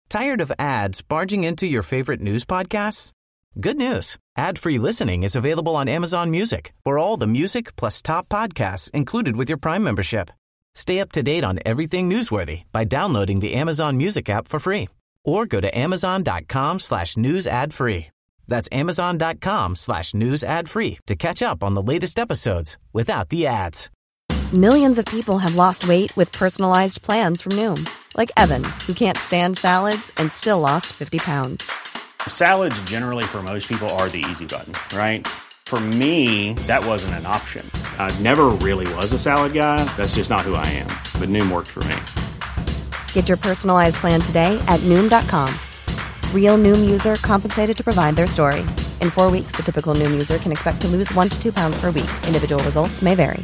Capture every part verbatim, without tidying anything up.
Tired of ads barging into your favorite news podcasts? Good news. Ad-free listening is available on Amazon Music for all the music plus top podcasts included with your Prime membership. Stay up to date on everything newsworthy by downloading the Amazon Music app for free or go to amazon.com slash news ad free. That's amazon.com slash news ad free to catch up on the latest episodes without the ads. Millions of people have lost weight with personalized plans from Noom. Like Evan, who can't stand salads and still lost fifty pounds. Salads generally for most people are the easy button, right? For me, that wasn't an option. I never really was a salad guy. That's just not who I am. But Noom worked for me. Get your personalized plan today at Noom dot com. Real Noom user compensated to provide their story. In four weeks, the typical Noom user can expect to lose one to two pounds per week. Individual results may vary.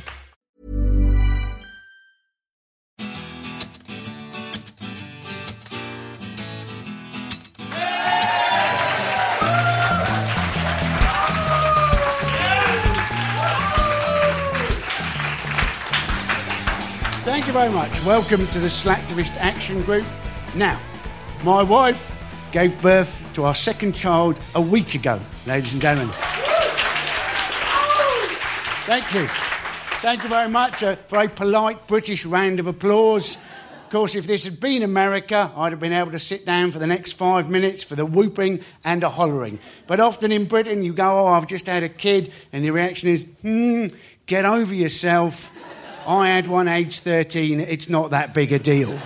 Thank you very much. Welcome to the Slacktivist Action Group. Now, my wife gave birth to our second child a week ago, ladies and gentlemen. Thank you. Thank you very much uh, for a polite British round of applause. Of course, if this had been America, I'd have been able to sit down for the next five minutes for the whooping and the hollering. But often in Britain, you go, oh, I've just had a kid, and the reaction is, hmm, get over yourself. I had one age thirteen, it's not that big a deal.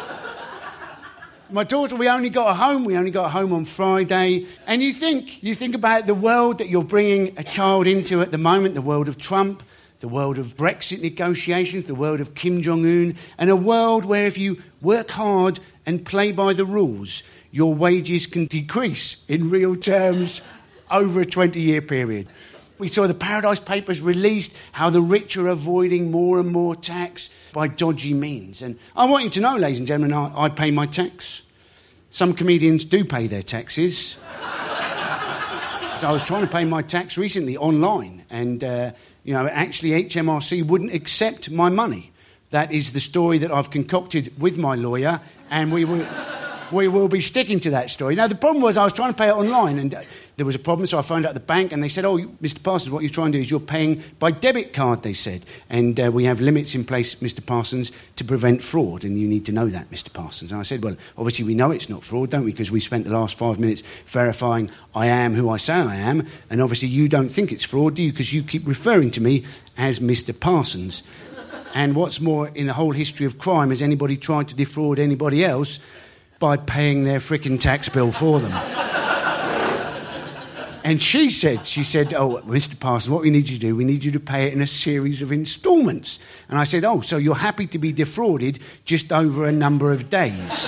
My daughter, we only got her home, we only got her home on Friday. And you think, you think about the world that you're bringing a child into at the moment, the world of Trump, the world of Brexit negotiations, the world of Kim Jong-un, and a world where if you work hard and play by the rules, your wages can decrease in real terms over a twenty-year period. We saw the Paradise Papers released how the rich are avoiding more and more tax by dodgy means. And I want you to know, ladies and gentlemen, I, I pay my tax. Some comedians do pay their taxes. So I was trying to pay my tax recently online, and, uh, you know, actually H M R C wouldn't accept my money. That is the story that I've concocted with my lawyer, and we will... We will be sticking to that story. Now, the problem was I was trying to pay it online, and uh, there was a problem, so I phoned out the bank, and they said, oh, Mister Parsons, what you're trying to do is you're paying by debit card, they said, and uh, we have limits in place, Mister Parsons, to prevent fraud, and you need to know that, Mister Parsons. And I said, well, obviously we know it's not fraud, don't we, because we spent the last five minutes verifying I am who I say I am, and obviously you don't think it's fraud, do you, because you keep referring to me as Mister Parsons. And what's more, in the whole history of crime, has anybody tried to defraud anybody else by paying their frickin' tax bill for them? And she said, she said, oh, Mister Parsons, what we need you to do, we need you to pay it in a series of instalments. And I said, oh, so you're happy to be defrauded just over a number of days?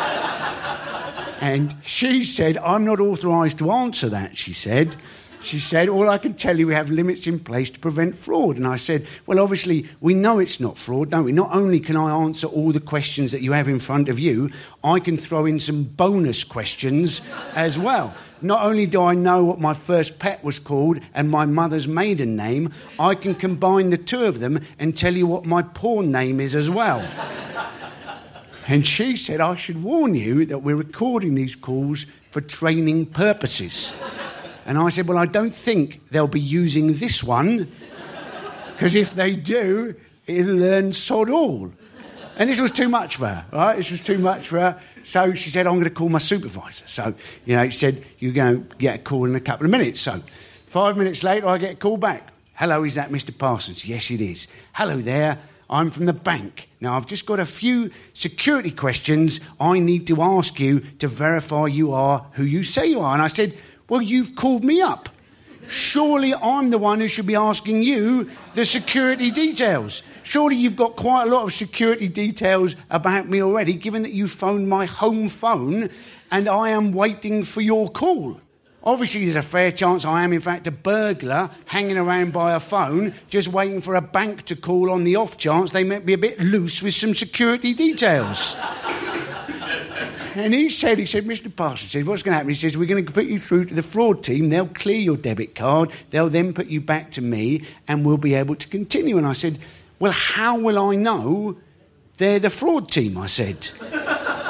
And she said, I'm not authorised to answer that, she said. She said, all I can tell you, we have limits in place to prevent fraud. And I said, well, obviously, we know it's not fraud, don't we? Not only can I answer all the questions that you have in front of you, I can throw in some bonus questions as well. Not only do I know what my first pet was called and my mother's maiden name, I can combine the two of them and tell you what my porn name is as well. And she said, I should warn you that we're recording these calls for training purposes. And I said, well, I don't think they'll be using this one, because if they do, it'll learn sod all. And this was too much for her, right? This was too much for her. So she said, I'm going to call my supervisor. So, you know, she said, you're going to get a call in a couple of minutes. So five minutes later, I get a call back. Hello, is that Mister Parsons? Yes, it is. Hello there. I'm from the bank. Now, I've just got a few security questions I need to ask you to verify you are who you say you are. And I said, well, you've called me up. Surely I'm the one who should be asking you the security details. Surely you've got quite a lot of security details about me already, given that you phoned my home phone and I am waiting for your call. Obviously, there's a fair chance I am, in fact, a burglar hanging around by a phone, just waiting for a bank to call on the off chance they might be a bit loose with some security details. And he said, he said, Mister Parsons said, what's going to happen? He says, we're going to put you through to the fraud team. They'll clear your debit card. They'll then put you back to me and we'll be able to continue. And I said, well, how will I know they're the fraud team? I said.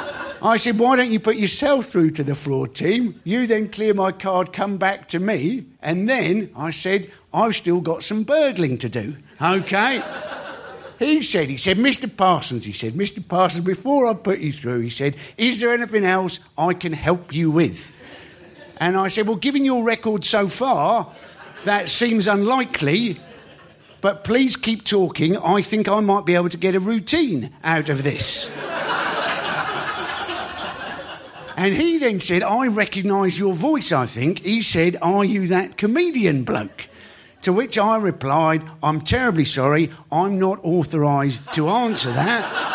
I said, why don't you put yourself through to the fraud team? You then clear my card, come back to me, and then I said, I've still got some burgling to do. OK? He said, he said, Mister Parsons, he said, Mister Parsons, before I put you through, he said, is there anything else I can help you with? And I said, well, given your record so far, that seems unlikely, but please keep talking. I think I might be able to get a routine out of this. And he then said, I recognise your voice, I think. He said, are you that comedian bloke? To which I replied, I'm terribly sorry, I'm not authorised to answer that.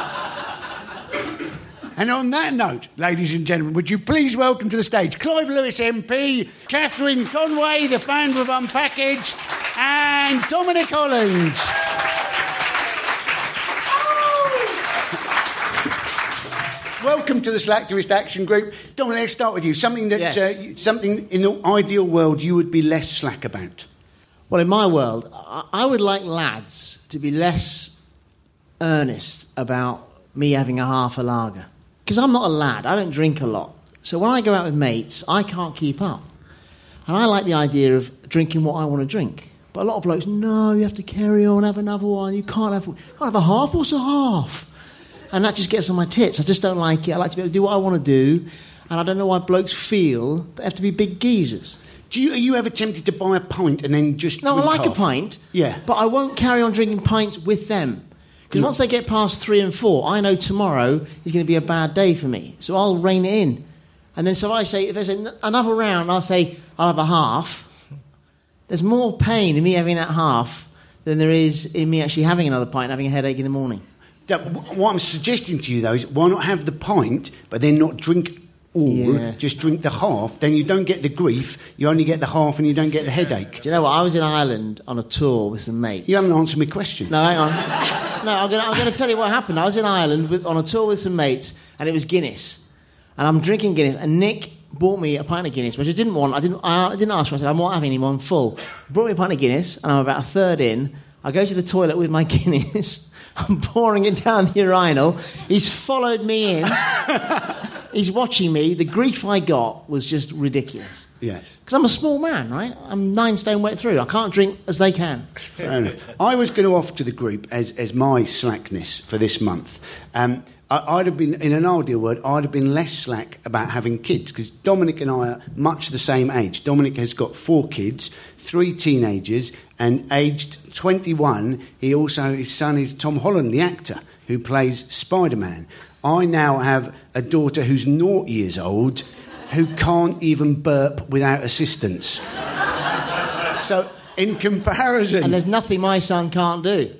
And on that note, ladies and gentlemen, would you please welcome to the stage Clive Lewis M P, Catherine Conway, the founder of Unpackaged, and Dominic Holland. Welcome to the Slacktivist Action Group. Dominic, let's start with you. Something that, yes. uh, something in the ideal world you would be less slack about. Well, in my world, I would like lads to be less earnest about me having a half a lager. Because I'm not a lad, I don't drink a lot. So when I go out with mates, I can't keep up. And I like the idea of drinking what I want to drink. But a lot of blokes, no, you have to carry on, have another one, you can't have, you can't have a half, what's a half? And that just gets on my tits. I just don't like it. I like to be able to do what I want to do. And I don't know why blokes feel they have to be big geezers. Do you, are you ever tempted to buy a pint and then just No, I drink like half? a pint. Yeah. But I won't carry on drinking pints with them. Because once they get past three and four, I know tomorrow is going to be a bad day for me. So I'll rein it in. And then so if I say, if there's another round, I'll say, I'll have a half. There's more pain in me having that half than there is in me actually having another pint and having a headache in the morning. What I'm suggesting to you, though, is why not have the pint, but then not drink all, Yeah. just drink the half, then you don't get the grief, you only get the half and you don't get the headache. Do you know what? I was in Ireland on a tour with some mates. You haven't answered my question. No, hang on. No, I'm going I'm to tell you what happened. I was in Ireland with, on a tour with some mates, and it was Guinness. And I'm drinking Guinness, and Nick bought me a pint of Guinness, which I didn't want. I didn't, I didn't ask for it. I said, I'm not having any more, I'm full. He brought me a pint of Guinness, and I'm about a third in. I go to the toilet with my Guinness. I'm pouring it down the urinal. He's followed me in. He's watching me. The grief I got was just ridiculous. Yes. Because I'm a small man, right? I'm nine stone wet through. I can't drink as they can. Fair enough. I was going to offer to the group as, as my slackness for this month. Um, I, I'd have been, in an ideal world, I'd have been less slack about having kids, because Dominic and I are much the same age. Dominic has got four kids, three teenagers, and aged twenty-one, he also, his son is Tom Holland, the actor, who plays Spider-Man. I now have a daughter who's naught years old, who can't even burp without assistance. So, in comparison... And there's nothing my son can't do.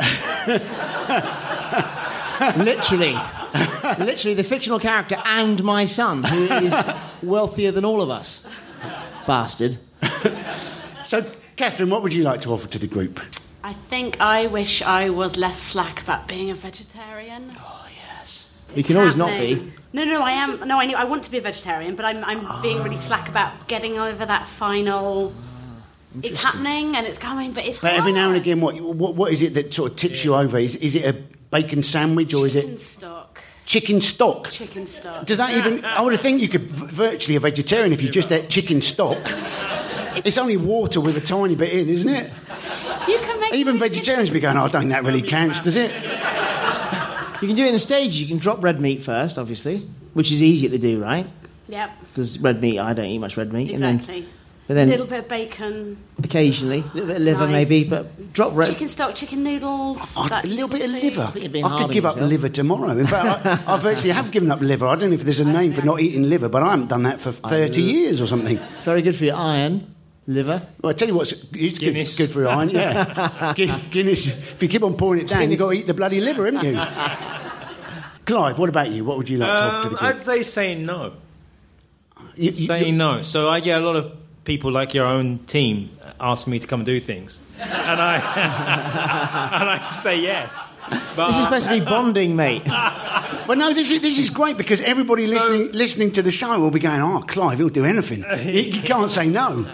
Literally. Literally, the fictional character and my son, who is wealthier than all of us. Bastard. So, Catherine, what would you like to offer to the group? I think I wish I was less slack about being a vegetarian. Oh, yes. You can always not be. No, no, I am. No, I knew I want to be a vegetarian, but I'm, I'm oh. being really slack about getting over that final. It's happening and it's coming, but it's. But hard. every now and again, what what what is it that sort of tips you over? Is is it a bacon sandwich or is it chicken stock? Chicken stock. Chicken stock. Does that even? I would think you could v- virtually a vegetarian if you just ate chicken stock. It's only water with a tiny bit in, isn't it? You can make even vegetarians be going, oh, I don't think that really counts, does it? You can do it in stages. You can drop red meat first, obviously, which is easier to do, right? Yep. Because red meat, I don't eat much red meat. Exactly. And then, but then a little bit of bacon. Occasionally. A little bit of liver, nice. maybe, but drop red... Chicken stock, chicken noodles. Oh, a little bit of soup. liver. I, think you're being I hard could give on up yourself. liver tomorrow. In fact, I, I virtually have given up liver. I don't know if there's a name for not eating liver, but I haven't done that for thirty years or something. Very good for your iron. Liver. Well, I tell you what's it's good, Guinness. good for iron, yeah. Gu- Guinness. If you keep on pouring it down, Guinness. you've got to eat the bloody liver, haven't you? Clive, what about you? What would you like to offer to Um, the group? I'd say saying no. You- you- Saying no. So I get a lot of people like your own team ask me to come and do things, and I and I say yes. But This is supposed to be bonding, mate. Well, no, this is, this is great because everybody So- listening listening to the show will be going, oh, Clive, he'll do anything. you, you can't say no.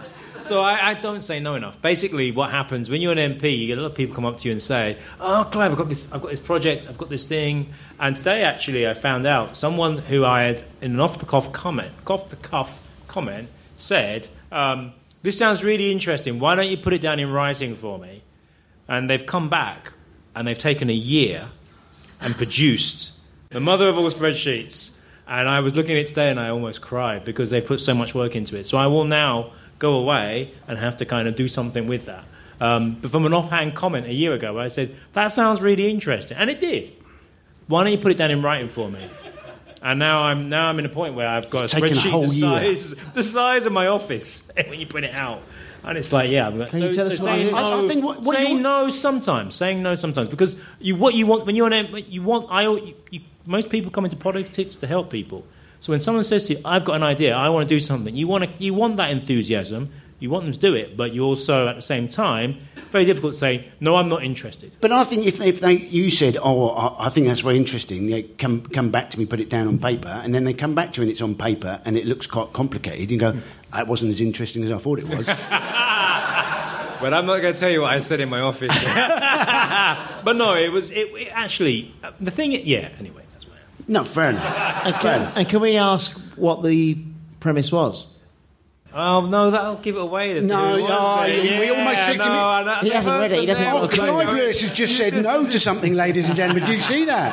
So I, I don't say no enough. Basically, what happens when you're an M P, you get a lot of people come up to you and say, "Oh, Clive, I've got this, I've got this project, I've got this thing." And today, actually, I found out someone who I had in an off-the-cuff comment, off-the-cuff comment, said, um, "This sounds really interesting. Why don't you put it down in writing for me?" And they've come back and they've taken a year and produced the mother of all spreadsheets. And I was looking at it today and I almost cried because they've put so much work into it. So I will now go away and have to kind of do something with that. Um, but from an offhand comment a year ago, I said, "That sounds really interesting." And it did. Why don't you put it down in writing for me? And now I'm now I'm in a point where I've got It's a spreadsheet a whole the, size, year. the size of my office when you put it out. And it's like, yeah. Can you tell us what saying you- no, I- I think what- what saying you- no sometimes, saying no sometimes, because you what you want when you're an you want I you, you, most people come into politics to help people. So when someone says to you, "I've got an idea, I want to do something," you want to you want that enthusiasm, you want them to do it, but you also at the same time very difficult to say, "No, I'm not interested." But I think if, if they, you said, "Oh, I, I think that's very interesting," they come come back to me, put it down on paper, and then they come back to you and it's on paper and it looks quite complicated, you go, "That wasn't as interesting as I thought it was." But I'm not going to tell you what I said in my office. But no, it was it, it actually the thing. Yeah. Anyway, that's my. No, fair enough. And Fair can, enough. and can we ask what the premise was? Oh no, that'll give it away. As to No, who it was no, then. you- we yeah, almost said to no, me- I- I He hasn't never read it, he heard doesn't from know Oh, what them. the Clive Lewis has just said no to something, ladies and gentlemen. Did you see that?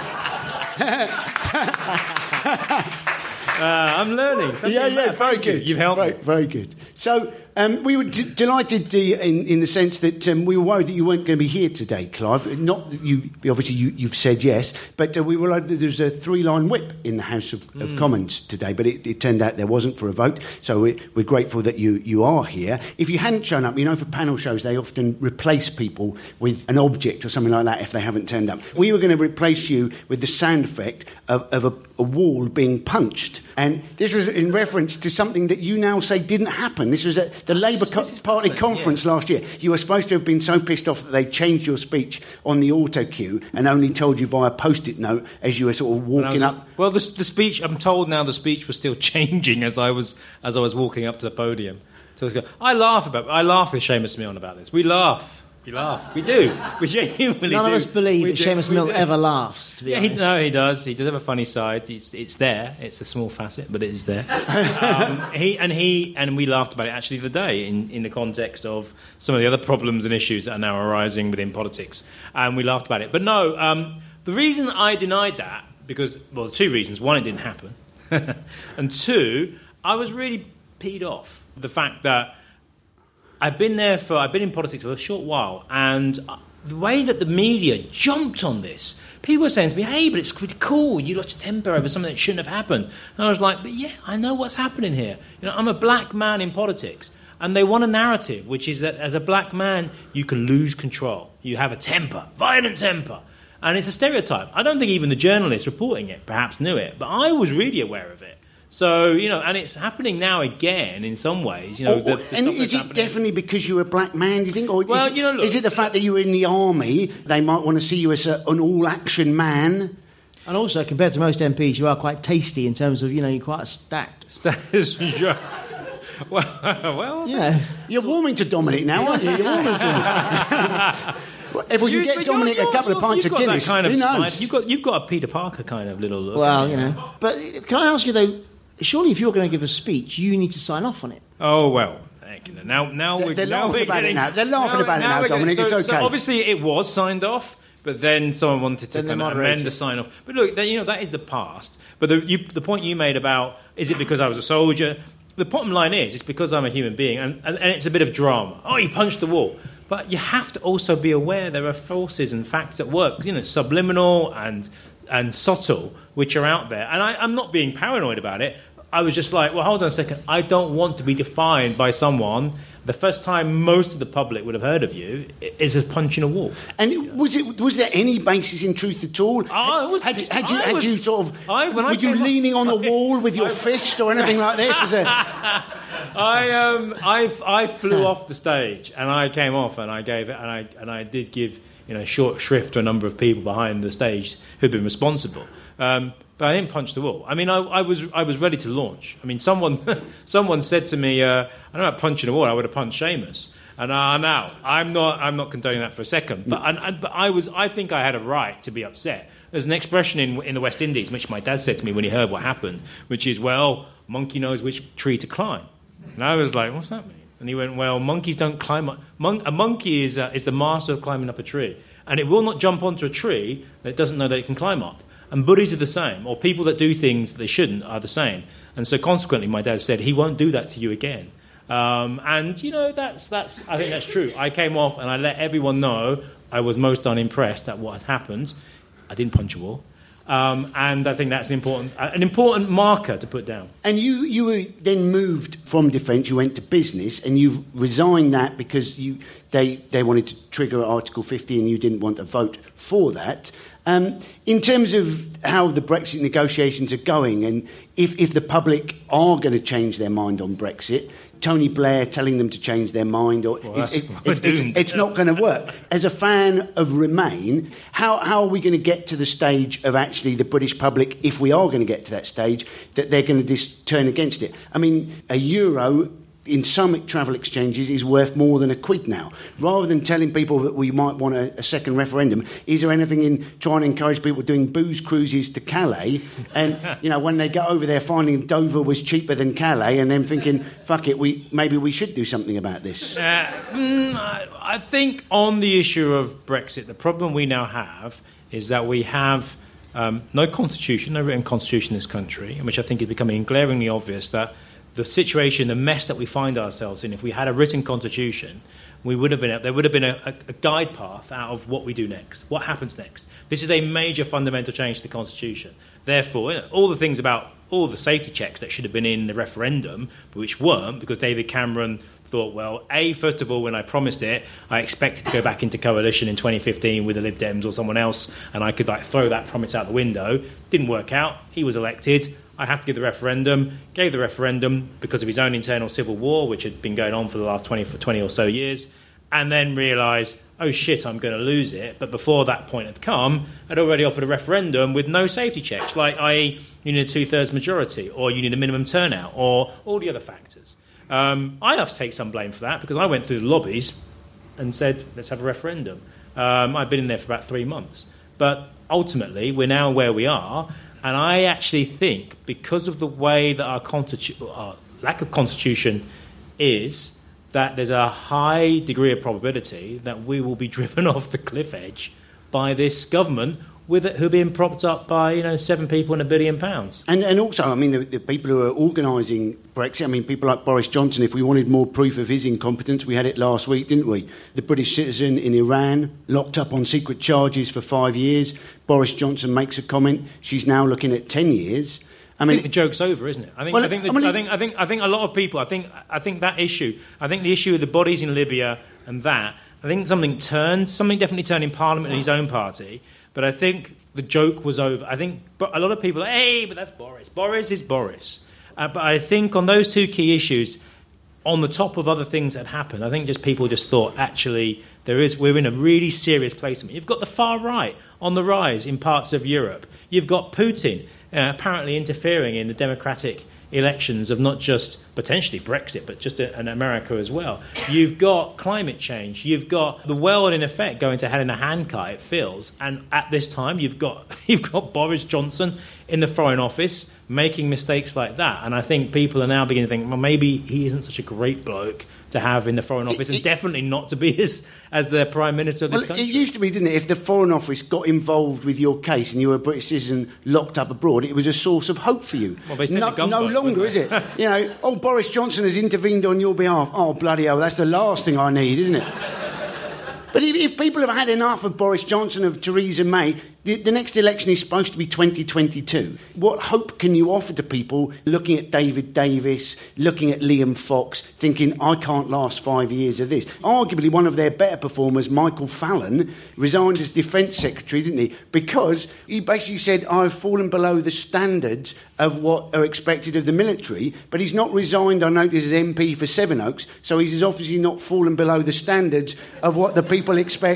Uh, I'm learning. Something Yeah, about yeah, it. very Thank you. good. You've helped very, me. very good. So um, we were d- delighted uh, in, in the sense that um, we were worried that you weren't going to be here today, Clive. Not that you, obviously you, you've said yes, but uh, we were worried that there's a three-line whip in the House of, of Mm. Commons today, but it, it turned out there wasn't for a vote. So we, we're grateful that you, you are here. If you hadn't shown up, you know, for panel shows they often replace people with an object or something like that if they haven't turned up. We were going to replace you with the sound effect of, of a, a wall being punched. And this was in reference to something that you now say didn't happen. This was at the Labour this Co- is Party fascinating, conference last year. You were supposed to have been so pissed off that they changed your speech on the auto cue and only told you via post-it note as you were sort of When I was- walking up. Well, the, the speech. I'm told now the speech was still changing as I was as I was walking up to the podium. So I, was going, I laugh about. I laugh with Seamus Milne about this. We laugh. We laugh. We do. We genuinely None do. of us believe We that do. Seamus We Milne do. ever laughs, to be Yeah, he, honest. no, he does. He does have a funny side. It's, it's there. It's a small facet, but it is there. um, he and he and we laughed about it actually the other day in, in the context of some of the other problems and issues that are now arising within politics, and we laughed about it. But no, um, the reason I denied that because well, two reasons. One, it didn't happen, and two, I was really peed off the fact that. I've been there for, I've been in politics for a short while, and the way that the media jumped on this, people were saying to me, "Hey, but it's really cool, you lost your temper over something that shouldn't have happened." And I was like, but yeah, I know what's happening here. You know, I'm a black man in politics, and they want a narrative, which is that as a black man, you can lose control. You have a temper, violent temper. And it's a stereotype. I don't think even the journalists reporting it perhaps knew it, but I was really aware of it. So, you know, and it's happening now again in some ways. You know, Or- the, or- the and stuff is that's it happening. definitely because you're a black man, do you think? Or Well, is it, you know, look- is it the fact that you were in the army, they might want to see you as a, an all-action man? And also, compared to most M Ps, you are quite tasty in terms of, you know, you're quite stacked. Status well, well, You know, You're warming to Dominic now, aren't you? You're warming to him. Well, if we can You- get but Dominic you're- a couple of you're- pints you've of got that Guinness, kind of who knows? spine. You've got you've got a Peter Parker kind of little look. well, you know. But can I ask you, though, surely if you're going to give a speech, you need to sign off on it. Oh well. heck, you know, Now, now They're- we're they're now laughing we're about it getting, now. They're laughing about it now, we're getting- Dominic. So, It's so okay. obviously, it was signed off, but then someone wanted to Then they kind of moderated amend the it. sign off. But look, that, you know, that is the past. But the, you, the point you made about is it because I was a soldier? The bottom line is, it's because I'm a human being, and, and, and it's a bit of drama. Oh, he punched the wall. But you have to also be aware there are forces and facts at work, you know, subliminal and and subtle, which are out there. And I, I'm not being paranoid about it. I was just like, well, hold on a second. I don't want to be defined by someone. The first time most of the public would have heard of you is as punching a wall. And was it? Was there any basis in truth at all? I was- had, you- had you, I had was- you sort of? I- when I were you came up- leaning on the I- wall with your I- fist or anything like this? Was there? I um I I flew off the stage and I came off and I gave it and I and I did give you know short shrift to a number of people behind the stage who'd been responsible. Um, but I didn't punch the wall. I mean, I, I was I was ready to launch. I mean, someone someone said to me, uh, I don't know about punching a wall. I would have punched Seamus. And uh, now I'm not I'm not condoning that for a second. But and, and, but I was I think I had a right to be upset. There's an expression in in the West Indies, which my dad said to me when he heard what happened, which is, well, monkey knows which tree to climb. And I was like, what's that mean? And he went, well, monkeys don't climb up. Mon- a monkey is uh, is the master of climbing up a tree, and it will not jump onto a tree that it doesn't know that it can climb up. And bullies are the same, or people that do things that they shouldn't are the same. And so consequently, my dad said, he won't do that to you again. Um, and, you know, that's that's. I think that's true. I came off and I let everyone know I was most unimpressed at what had happened. I didn't punch a wall. Um, and I think that's an important, an important marker to put down. And you, you were then moved from defence, you went to business, and you've resigned that because you they, they wanted to trigger Article fifty and you didn't want to vote for that. Um, in terms of how the Brexit negotiations are going, and if, if the public are going to change their mind on Brexit, Tony Blair telling them to change their mind, or well, it's, it, it, it's, it's not going to work. As a fan of Remain, how, how are we going to get to the stage of actually the British public, if we are going to get to that stage, that they're going to dis- turn against it? I mean, a euro in some travel exchanges is worth more than a quid now. Rather than telling people that we might want a, a second referendum, is there anything in trying to encourage people doing booze cruises to Calais and, you know, when they get over there finding Dover was cheaper than Calais and then thinking, fuck it, we maybe we should do something about this? Uh, mm, I, I think on the issue of Brexit, the problem we now have is that we have um, no constitution, no written constitution in this country, which I think is becoming glaringly obvious that the situation, the mess that we find ourselves in, if we had a written constitution, we would have been there would have been a, a, a guide path out of what we do next, what happens next. This is a major fundamental change to the constitution. Therefore, you know, all the things about all the safety checks that should have been in the referendum, but which weren't, because David Cameron thought, well, A, first of all, when I promised it, I expected to go back into coalition in twenty fifteen with the Lib Dems or someone else, and I could like throw that promise out the window. Didn't work out. He was elected. I have to give the referendum, gave the referendum because of his own internal civil war, which had been going on for the last twenty, twenty or so years, and then realised, oh shit, I'm going to lose it. But before that point had come, I'd already offered a referendum with no safety checks, like that is you need a two-thirds majority, or you need a minimum turnout, or all the other factors. Um, I have to take some blame for that because I went through the lobbies and said, let's have a referendum. Um, I've been in there for about three months. But ultimately, we're now where we are. And I actually think, because of the way that our, constitu- our lack of constitution is, that there's a high degree of probability that we will be driven off the cliff edge by this government, with it, who are being propped up by, you know, seven people and a billion pounds. And and also, I mean, the, the people who are organising Brexit, I mean, people like Boris Johnson, if we wanted more proof of his incompetence, we had it last week, didn't we? The British citizen in Iran, locked up on secret charges for five years. Boris Johnson makes a comment. She's now looking at ten years. I mean, I think the joke's over, isn't it? I think, well, I, think the, I, mean, I think, I think, I think a lot of people. I think, I think that issue. I think the issue of the bodies in Libya and that. I think something turned. Something definitely turned in Parliament and his own party. But I think the joke was over. I think a lot of people are, hey, but that's Boris. Boris is Boris. Uh, but I think on those two key issues, on the top of other things that happened, I think just people just thought, actually, there is we're in a really serious place. You've got the far right on the rise in parts of Europe. You've got Putin uh, apparently interfering in the democratic elections of not just potentially Brexit, but just in America as well. You've got climate change. You've got the world, in effect, going to hell in a handcart, it feels. And at this time, you've got you've got Boris Johnson in the Foreign Office making mistakes like that. And I think people are now beginning to think, well, maybe he isn't such a great bloke to have in the Foreign Office, it, and it, definitely not to be as, as the Prime Minister of this well, country. It used to be, didn't it, if the Foreign Office got involved with your case and you were a British citizen locked up abroad, it was a source of hope for you. Well, they sent no, a gunboat, no longer, is it? You know, oh, Boris Johnson has intervened on your behalf. Oh, bloody hell, that's the last thing I need, isn't it? But if, if people have had enough of Boris Johnson, of Theresa May, the, the next election is supposed to be twenty twenty-two. What hope can you offer to people looking at David Davis, looking at Liam Fox, thinking, I can't last five years of this? Arguably one of their better performers, Michael Fallon, resigned as Defence Secretary, didn't he? Because he basically said, I've fallen below the standards of what are expected of the military, but he's not resigned, I notice, as M P for Sevenoaks, so he's obviously not fallen below the standards of what the people expect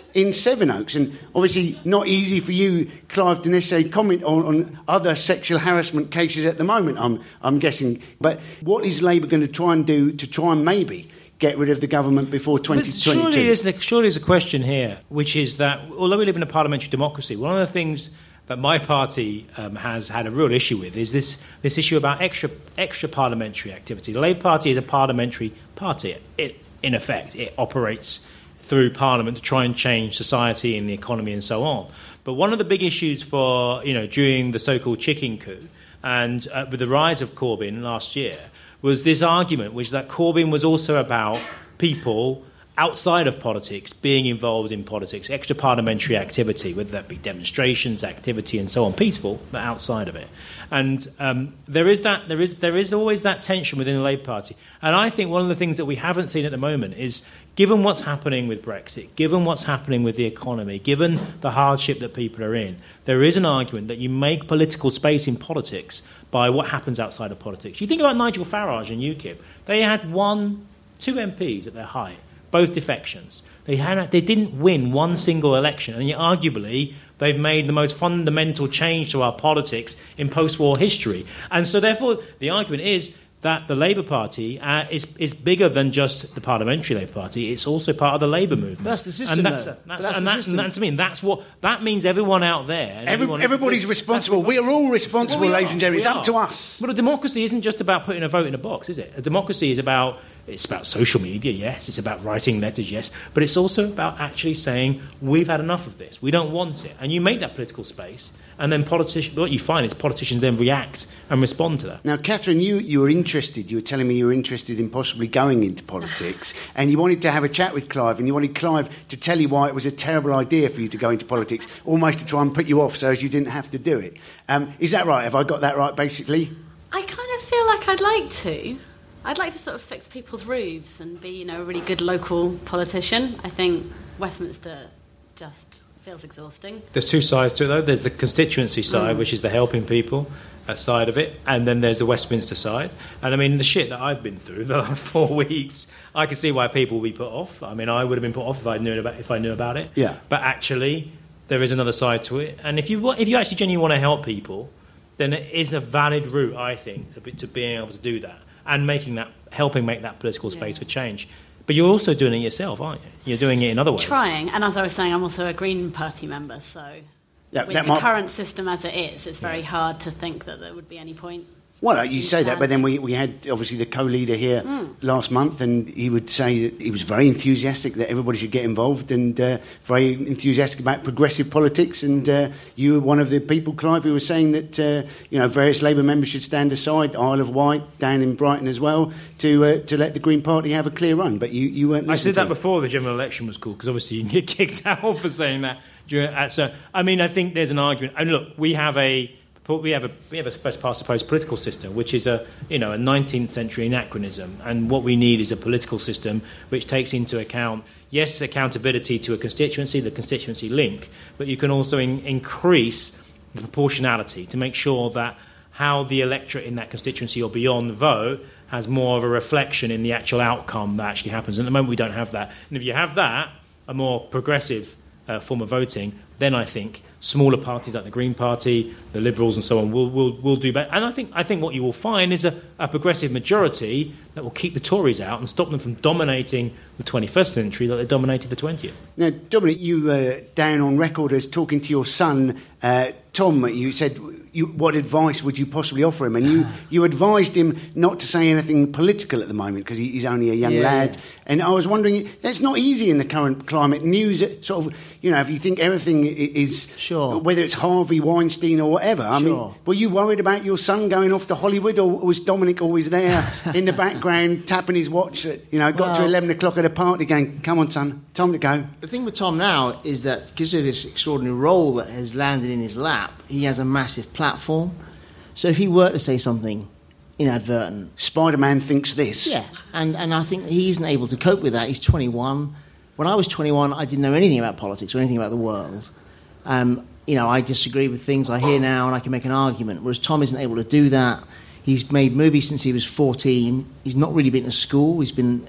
in Sevenoaks. And obviously not easy for you, Clive, to necessarily comment on, on other sexual harassment cases at the moment, I'm, I'm guessing. But what is Labour going to try and do to try and maybe get rid of the government before twenty twenty-two? But surely there's, the, surely there's a question here, which is that although we live in a parliamentary democracy, one of the things that my party um, has had a real issue with is this, this issue about extra extra parliamentary activity. The Labour Party is a parliamentary party. It, in effect, it operates through Parliament to try and change society and the economy and so on. But one of the big issues for, you know, during the so-called chicken coup and uh, with the rise of Corbyn last year was this argument, which that Corbyn was also about people outside of politics being involved in politics, extra parliamentary activity, whether that be demonstrations, activity, and so on, peaceful, but outside of it. And um, there is that there is there is always that tension within the Labour Party. And I think one of the things that we haven't seen at the moment is, given what's happening with Brexit, given what's happening with the economy, given the hardship that people are in, there is an argument that you make political space in politics by what happens outside of politics. You think about Nigel Farage and UKIP. They had one, two M Ps at their height, both defections. They had, they didn't win one single election, and yet arguably they've made the most fundamental change to our politics in post-war history. And so therefore the argument is that the Labour Party uh, is, is bigger than just the Parliamentary Labour Party. It's also part of the Labour movement. That's the system, and that's, though. that's, that's and, the that, system. and that, to me, that's what that means. Everyone out there, and Every, everyone everybody's responsible. We are all responsible, well, we ladies are. and gentlemen. We It's up are. to us. But a democracy isn't just about putting a vote in a box, is it? A democracy is about it's about social media, yes. It's about writing letters, yes. But it's also about actually saying we've had enough of this. We don't want it, and you make that political space. And then politicians, what you find is politicians then react and respond to that. Now, Catherine, you, you were interested. You were telling me you were interested in possibly going into politics, and you wanted to have a chat with Clive, and you wanted Clive to tell you why it was a terrible idea for you to go into politics, almost to try and put you off so as you didn't have to do it. Um, is that right? Have I got that right, basically? I kind of feel like I'd like to. I'd like to sort of fix people's roofs and be, you know, a really good local politician. I think Westminster just feels exhausting. There's two sides to it, though. There's the constituency side, mm. which is the helping people uh, side of it, and then there's the Westminster side. And I mean, the shit that I've been through the last four weeks, I can see why people would be put off. I mean, I would have been put off if I knew about if I knew about it. Yeah. But actually, there is another side to it, and if you if you actually genuinely want to help people, then it is a valid route, I think, to, be, to being able to do that and making that helping make that political space yeah. for change. But you're also doing it yourself, aren't you? You're doing it in other ways. Trying. And as I was saying, I'm also a Green Party member, so yeah, with the might... current system as it is, it's very yeah. hard to think that there would be any point. Well, you say that, but then we, we had, obviously, the co-leader here mm. last month, and he would say that he was very enthusiastic that everybody should get involved and uh, very enthusiastic about progressive politics. And uh, you were one of the people, Clive, who was saying that, uh, you know, various Labour members should stand aside, Isle of Wight, down in Brighton as well, to uh, to let the Green Party have a clear run. But you, you weren't listening I said that to before the general election was called, because obviously you can get kicked out for saying that. So, I mean, I think there's an argument. And look, we have a... We have a we have a first past the post political system, which is a you know a nineteenth century anachronism, and what we need is a political system which takes into account yes accountability to a constituency, the constituency link, but you can also in, increase the proportionality to make sure that how the electorate in that constituency or beyond vote has more of a reflection in the actual outcome that actually happens. And at the moment we don't have that, and if you have that, a more progressive uh, form of voting, then I think smaller parties like the Green Party, the Liberals and so on will will, will do better. And I think I think what you will find is a, a progressive majority that will keep the Tories out and stop them from dominating the twenty-first century that they dominated the twentieth. Now, Dominic, you were uh, down on record as talking to your son, uh, Tom. You said, you, what advice would you possibly offer him? And you, you advised him not to say anything political at the moment because he, he's only a young yeah, lad. Yeah. And I was wondering, that's not easy in the current climate. News, sort of, you know, if you think everything is... Sure. Whether it's Harvey Weinstein or whatever. I sure. mean, were you worried about your son going off to Hollywood, or was Dominic always there in the background tapping his watch at, you know, got well, to eleven o'clock at a party going, come on, son, time to go? The thing with Tom now is that because of this extraordinary role that has landed in his lap, he has a massive platform. So if he were to say something inadvertent... Spider-Man thinks this. Yeah, and, and I think he isn't able to cope with that. He's twenty-one. When I was twenty-one, I didn't know anything about politics or anything about the world. Um, you know, I disagree with things I hear now and I can make an argument, whereas Tom isn't able to do that. He's made movies since he was fourteen. He's not really been to school. He's been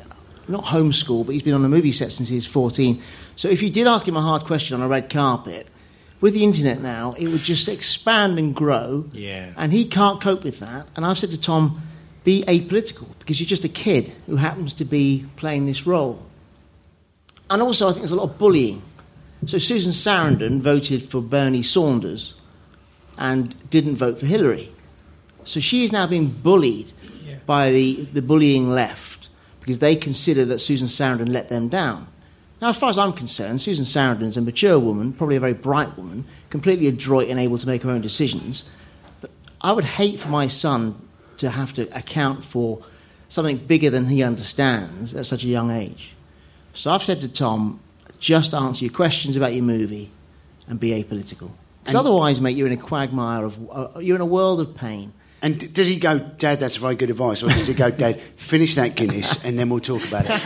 not homeschooled, but he's been on a movie set since he was fourteen. So if you did ask him a hard question on a red carpet, with the internet now, it would just expand and grow. Yeah. And he can't cope with that. And I've said to Tom, be apolitical, because you're just a kid who happens to be playing this role. And also, I think there's a lot of bullying. So Susan Sarandon voted for Bernie Sanders and didn't vote for Hillary. So she is now being bullied yeah. by the, the bullying left because they consider that Susan Sarandon let them down. Now, as far as I'm concerned, Susan Sarandon is a mature woman, probably a very bright woman, completely adroit and able to make her own decisions. But I would hate for my son to have to account for something bigger than he understands at such a young age. So I've said to Tom, just answer your questions about your movie and be apolitical. Because otherwise, mate, you're in a quagmire of... Uh, you're in a world of pain. And d- does he go, Dad, that's very good advice? Or does he go, Dad, finish that Guinness and then we'll talk about it?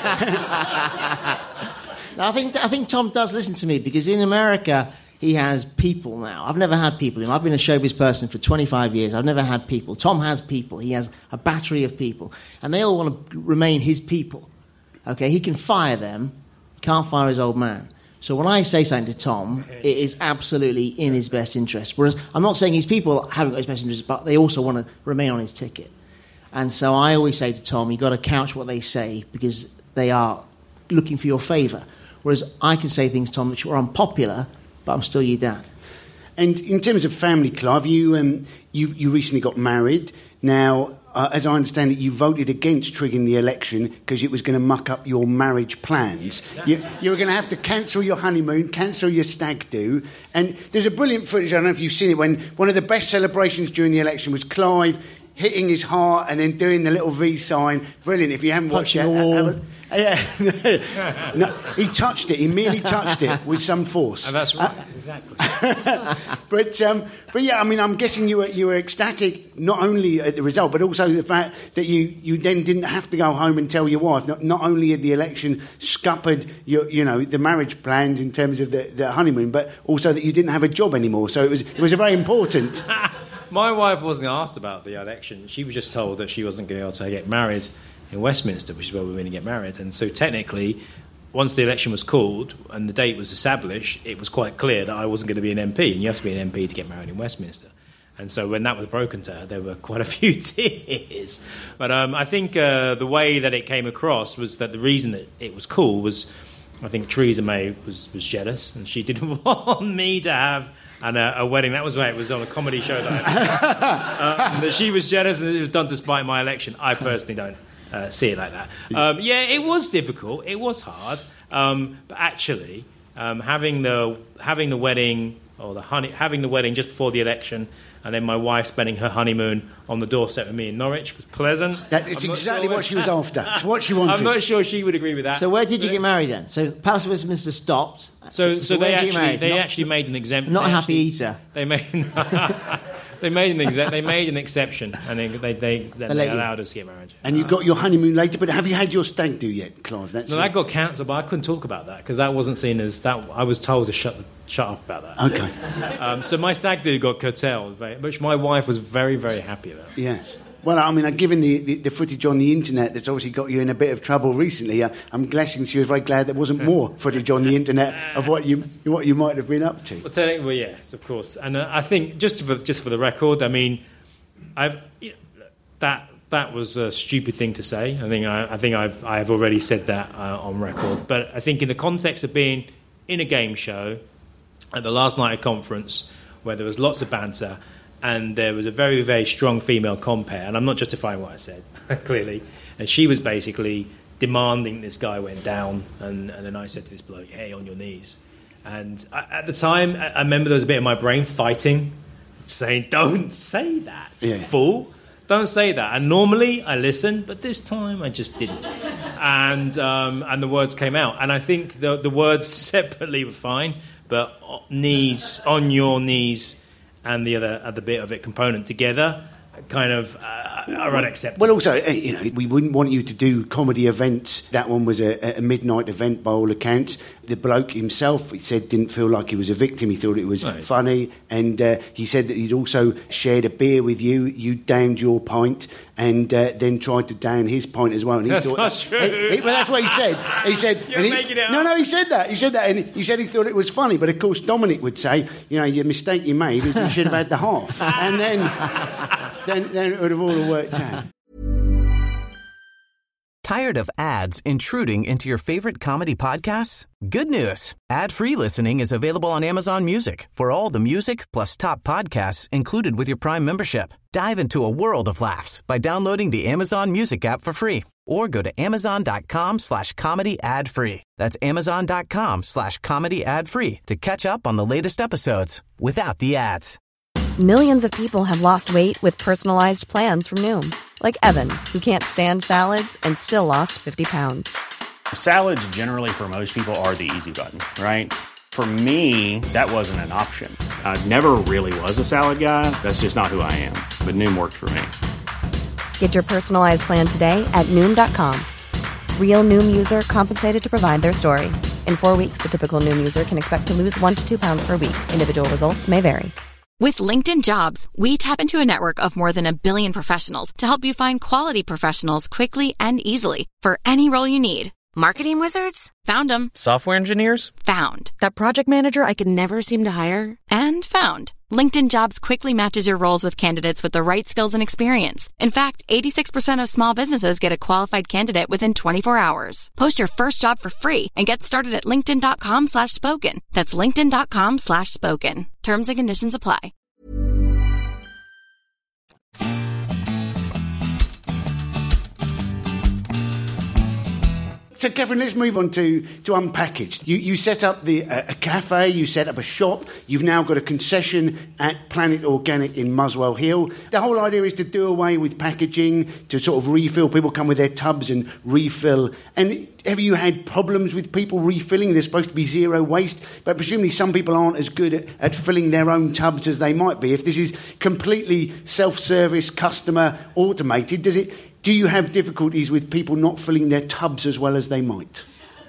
I think I think Tom does listen to me, because in America he has people now. I've never had people. You know, I've been a showbiz person for twenty-five years. I've never had people. Tom has people. He has a battery of people. And they all want to remain his people. Okay, he can fire them. He can't fire his old man. So when I say something to Tom, it is absolutely in his best interest. Whereas I'm not saying his people haven't got his best interest, but they also want to remain on his ticket. And so I always say to Tom, you've got to couch what they say, because they are looking for your favour. Whereas I can say things, Tom, which are unpopular, but I'm still your dad. And in terms of family, Clive, you um, you, you recently got married. Now, uh, as I understand it, you voted against triggering the election because it was going to muck up your marriage plans. You, you were going to have to cancel your honeymoon, cancel your stag do. And there's a brilliant footage, I don't know if you've seen it, when one of the best celebrations during the election was Clive hitting his heart and then doing the little V sign. Brilliant. If you haven't watched Punching it... the wall. Uh, yeah. No, he touched it. He merely touched it with some force. And that's right, uh, exactly. but um, but yeah, I mean, I'm guessing you were you were ecstatic not only at the result, but also the fact that you, you then didn't have to go home and tell your wife. Not, not only had the election scuppered your you know the marriage plans in terms of the, the honeymoon, but also that you didn't have a job anymore. So it was it was a very important. My wife wasn't asked about the election. She was just told that she wasn't going to be able to get married in Westminster, which is where we were going to get married. And so technically, once the election was called and the date was established, it was quite clear that I wasn't going to be an M P, and you have to be an M P to get married in Westminster. And so when that was broken to her, there were quite a few tears. But um, I think uh, the way that it came across was that the reason that it was cool was, I think Theresa May was, was jealous, and she didn't want me to have and a, a wedding. That was why it was on a comedy show that I had. um, that she was jealous, and it was done despite my election. I personally don't Uh, see it like that. Um, yeah, it was difficult. It was hard. Um, but actually, um, having the having the wedding or the honey, having the wedding just before the election, and then my wife spending her honeymoon on the doorstep with me in Norwich was pleasant. That is exactly sure what she was after. It's what she wanted. I'm not sure she would agree with that. So where did you get married then? So Palace of Westminster stopped. So, so, so they actually they not, actually made an exemption. Not a happy actually, eater. They made they made an exe- they made an exception, and they they they, they, they allowed us to get married. And you got your honeymoon later. But have you had your stag do yet, Clive? That's no, it. that got cancelled, but I couldn't talk about that because that wasn't seen as that. I was told to shut shut up about that. Okay. Um, so my stag do got curtailed, which my wife was very very happy about. Yes. Well, I mean, given the, the, the footage on the internet that's obviously got you in a bit of trouble recently, uh, I'm guessing she was very glad there wasn't more footage on the internet of what you what you might have been up to. Well, tell well yes, of course. And uh, I think, just for, just for the record, I mean, I've you know, that that was a stupid thing to say. I think, I, I think I've, I've already said that uh, on record. But I think in the context of being in a game show at the last night of conference, where there was lots of banter, and there was a very, very strong female compare, and I'm not justifying what I said, clearly, and she was basically demanding this guy went down, and, and then I said to this bloke, hey, on your knees. And I, at the time, I, I remember there was a bit of my brain fighting, saying, don't say that, yeah. fool. Don't say that. And normally I listen, but this time I just didn't. And um, and the words came out. And I think the, the words separately were fine, but knees, on your knees, and the other other bit of it component together, kind of uh, are unacceptable. Well, also, uh, you know, we wouldn't want you to do comedy events. That one was a, a midnight event by all accounts. The bloke himself, he said, didn't feel like he was a victim. He thought it was nice. funny. And uh, he said that he'd also shared a beer with you. You downed your pint and uh, then tried to down his pint as well. And he that's thought, not true. He, he, well, that's what he said. He said, You're and he, making it up. No, no, he said that. He said that. And he said he thought it was funny. But, of course, Dominic would say, you know, your mistake you made is you should have had the half. And then, then, then it would have all worked out. Tired of ads intruding into your favorite comedy podcasts? Good news. Ad-free listening is available on Amazon Music for all the music plus top podcasts included with your Prime membership. Dive into a world of laughs by downloading the Amazon Music app for free or go to amazon.com slash comedy ad free. That's amazon.com slash comedy ad free to catch up on the latest episodes without the ads. Millions of people have lost weight with personalized plans from Noom. Like Evan, who can't stand salads and still lost fifty pounds. Salads generally for most people are the easy button, right? For me, that wasn't an option. I never really was a salad guy. That's just not who I am. But Noom worked for me. Get your personalized plan today at Noom dot com. Real Noom user compensated to provide their story. In four weeks, the typical Noom user can expect to lose one to two pounds per week. Individual results may vary. With LinkedIn Jobs, we tap into a network of more than a billion professionals to help you find quality professionals quickly and easily for any role you need. Marketing wizards? Found them. Software engineers? Found. That project manager I could never seem to hire? And found. LinkedIn Jobs quickly matches your roles with candidates with the right skills and experience. In fact, eighty-six percent of small businesses get a qualified candidate within twenty-four hours. Post your first job for free and get started at linkedin.com slash spoken. That's linkedin.com slash spoken. Terms and conditions apply. So, Catherine, let's move on to, to Unpackaged. You, you set up the, uh, a cafe, you set up a shop, you've now got a concession at Planet Organic in Muswell Hill. The whole idea is to do away with packaging, to sort of refill. People come with their tubs and refill. And have you had problems with people refilling? There's supposed to be zero waste, but presumably some people aren't as good at, at filling their own tubs as they might be. If this is completely self-service, customer automated, does it... Do you have difficulties with people not filling their tubs as well as they might?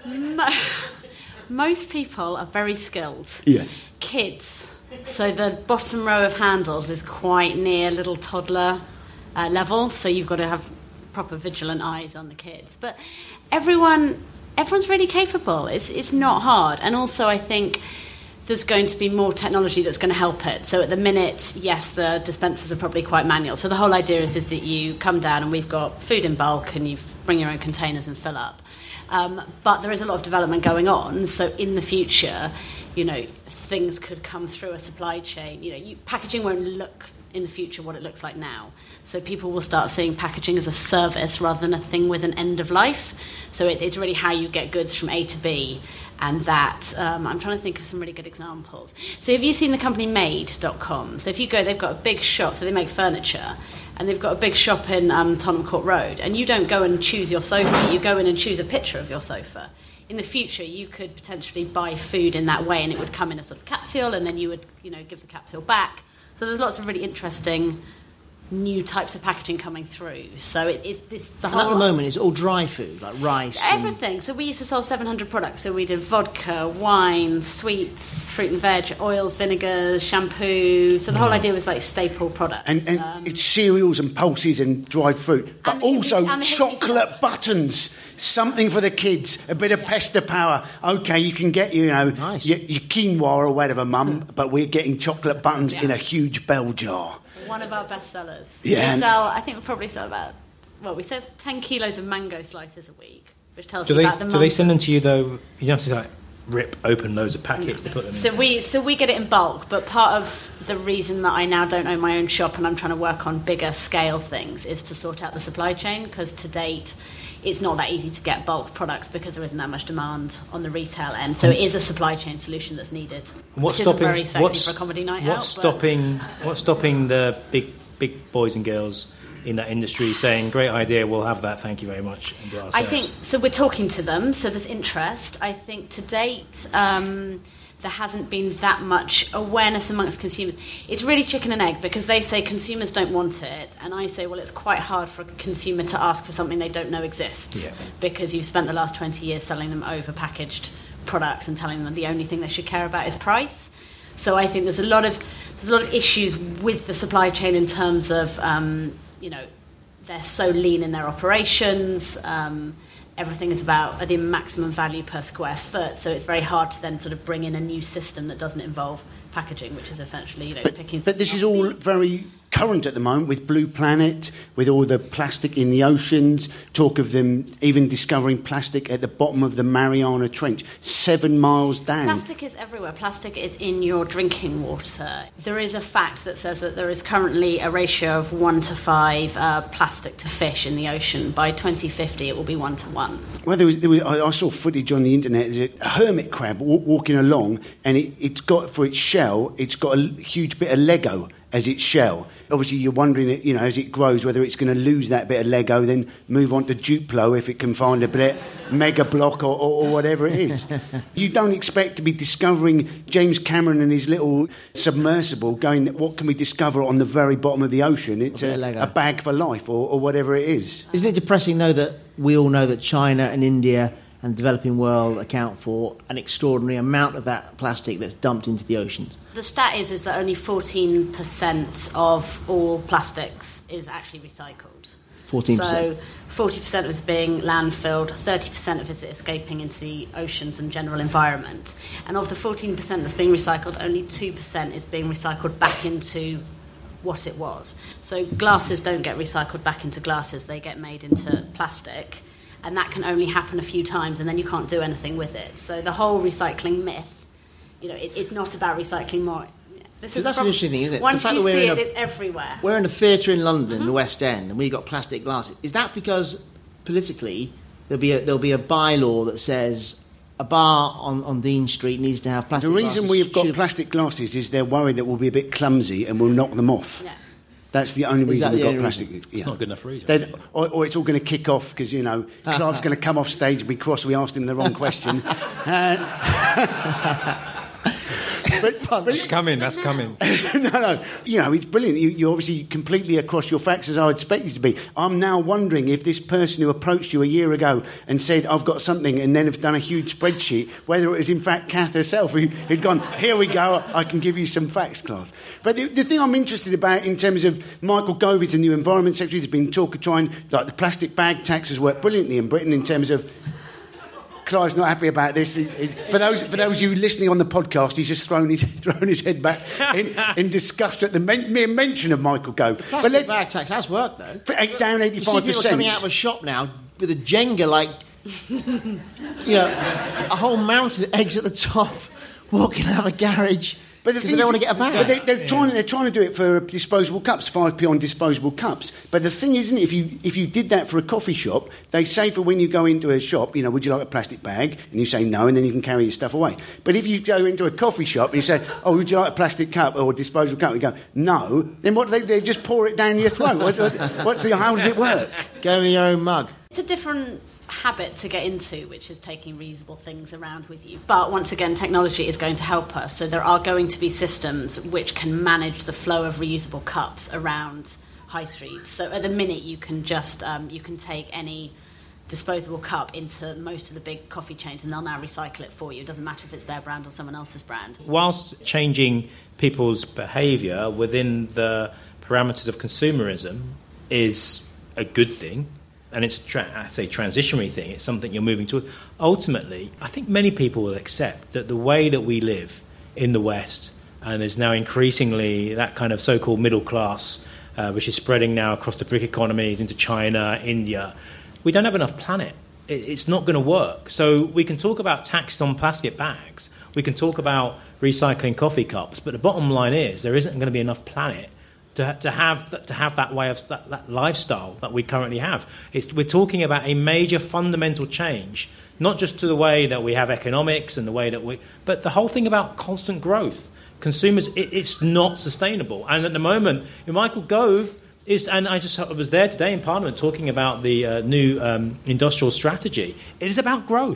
Most people are very skilled. Yes. Kids. So the bottom row of handles is quite near little toddler uh, level, so you've got to have proper vigilant eyes on the kids. But everyone, everyone's really capable. It's it's not hard. And also I think there's going to be more technology that's going to help it. So at the minute, yes, the dispensers are probably quite manual. So the whole idea is, is that you come down and we've got food in bulk and you bring your own containers and fill up. Um, but there is a lot of development going on. So in the future, you know, things could come through a supply chain. You know, you, packaging won't look in the future what it looks like now. So people will start seeing packaging as a service rather than a thing with an end of life. So it, it's really how you get goods from A to B. And that, um, I'm trying to think of some really good examples. So have you seen the company made dot com? So if you go, they've got a big shop, so they make furniture, and they've got a big shop in um, Tottenham Court Road, and you don't go and choose your sofa, you go in and choose a picture of your sofa. In the future, you could potentially buy food in that way, and it would come in a sort of capsule, and then you would, you know, give the capsule back. So there's lots of really interesting new types of packaging coming through. So it, it's this the and whole at the moment it's all dry food, like rice. Everything. And... So we used to sell seven hundred products. So we did vodka, wine, sweets, fruit and veg, oils, vinegars, shampoo. So the whole idea was like staple products. And, and um, it's cereals and pulses and dried fruit, but and the also hippie, and the chocolate buttons. Something for the kids, a bit of yeah. Pesta Power. Okay, you can get, you know, nice. your, your quinoa or whatever, Mum, but we're getting chocolate buttons yeah. in a huge bell jar. One of our best sellers. Yeah. We sell, I think we probably sell about, well, we sell ten kilos of mango slices a week, which tells do you they, about the Do they send them to you, though? You don't have to, like, rip open loads of packets no. to put them so in. we So we get it in bulk, but part of the reason that I now don't own my own shop and I'm trying to work on bigger scale things is to sort out the supply chain, because to date it's not that easy to get bulk products because there isn't that much demand on the retail end. So it is a supply chain solution that's needed, what's which stopping, isn't very sexy what's, for a comedy night what's out. But Stopping, what's stopping the big big boys and girls in that industry saying, great idea, we'll have that, thank you very much, and do it I ourselves? think, so we're talking to them, so there's interest. I think to date, um, there hasn't been that much awareness amongst consumers. It's really chicken and egg, because they say consumers don't want it, and I say, well, it's quite hard for a consumer to ask for something they don't know exists, yeah. because you've spent the last twenty years selling them over-packaged products and telling them the only thing they should care about is price. So I think there's a lot of there's a lot of issues with the supply chain in terms of um, you know, they're so lean in their operations. Um, everything is about the maximum value per square foot, so it's very hard to then sort of bring in a new system that doesn't involve packaging, which is essentially, you know, but, picking. But this is all very current at the moment with Blue Planet, with all the plastic in the oceans, talk of them even discovering plastic at the bottom of the Mariana Trench, seven miles down. Plastic is everywhere. Plastic is in your drinking water. There is a fact that says that there is currently a ratio of one to five uh, plastic to fish in the ocean. By twenty fifty, it will be one to one. Well, there was, there was, I, I saw footage on the internet. There's a hermit crab w- walking along, and it, it's got, for its shell, it's got a huge bit of Lego as its shell. Obviously, you're wondering, you know, as it grows, whether it's going to lose that bit of Lego, then move on to Duplo if it can find a bit, Mega Block or, or, or whatever it is. You don't expect to be discovering James Cameron and his little submersible going, what can we discover on the very bottom of the ocean? It's a, a, a bag for life or, or whatever it is. Isn't it depressing, though, that we all know that China and India and the developing world account for an extraordinary amount of that plastic that's dumped into the oceans? The stat is, is that only fourteen percent of all plastics is actually recycled. fourteen percent. So forty percent of it is being landfilled, thirty percent of it is escaping into the oceans and general environment. And of the fourteen percent that's being recycled, only two percent is being recycled back into what it was. So glasses don't get recycled back into glasses, they get made into plastic. And that can only happen a few times, and then you can't do anything with it. So the whole recycling myth, you know, it, it's not about recycling more. Because that's an interesting thing, isn't it? Once you see it, a, it's everywhere. We're in a theatre in London, mm-hmm. in the West End, and we've got plastic glasses. Is that because, politically, there'll be a, there'll be a bylaw that says a bar on, on Dean Street needs to have plastic glasses? The reason glasses we've got should... plastic glasses is they're worried that we'll be a bit clumsy and we'll knock them off. Yeah. That's the only reason we've got plastic. It's yeah. not good enough reason. Or, or it's all going to kick off because, you know, Clive's going to come off stage and be cross we asked him the wrong question. uh, But, but that's coming, that's coming. no, no. You know, it's brilliant. You, you're obviously completely across your facts as I would expect you to be. I'm now wondering if this person who approached you a year ago and said, I've got something, and then have done a huge spreadsheet, whether it was in fact Kath herself who had gone, here we go, I can give you some facts, Clive. But the, the thing I'm interested about in terms of Michael Gove, the new Environment Secretary, there's been talk of trying, like the plastic bag tax has worked brilliantly in Britain in terms of... Clive's not happy about this. He, he, for those for those of you listening on the podcast, he's just thrown his thrown his head back in, in disgust at the men, mere mention of Michael Gove. The plastic but bag tax has worked, though. For, uh, down eighty-five percent. You see people coming out of a shop now with a Jenga, like, you know, a whole mountain of eggs at the top, walking out of a garage. But the they don't want to get a bag. But they, they're, yeah. trying, they're trying to do it for disposable cups, five p on disposable cups. But the thing isn't, if you if you did that for a coffee shop, they say for when you go into a shop, you know, would you like a plastic bag? And you say no, and then you can carry your stuff away. But if you go into a coffee shop and you say, oh, would you like a plastic cup or a disposable cup? And you go, no. Then what do they, they just pour it down your throat. what, what, what's the, how does it work? Go with your own mug. It's a different habit to get into, which is taking reusable things around with you. But once again, technology is going to help us. So there are going to be systems which can manage the flow of reusable cups around high streets. So at the minute, you can just um, you can take any disposable cup into most of the big coffee chains, and they'll now recycle it for you. It doesn't matter if it's their brand or someone else's brand. Whilst changing people's behaviour within the parameters of consumerism is a good thing, and it's a tra- I say transitionary thing, it's something you're moving toward. Ultimately, I think many people will accept that the way that we live in the West, and is now increasingly that kind of so-called middle class, uh, which is spreading now across the brick economies into China, India, we don't have enough planet. It, it's not going to work. So we can talk about taxes on plastic bags, we can talk about recycling coffee cups, but the bottom line is there isn't going to be enough planet To, to have to have that way of that, that lifestyle that we currently have. It's, we're talking about a major fundamental change, not just to the way that we have economics and the way that we, but the whole thing about constant growth. Consumers, it, it's not sustainable. And at the moment, Michael Gove is, and I just was there today in Parliament talking about the uh, new um, industrial strategy. It is about growth.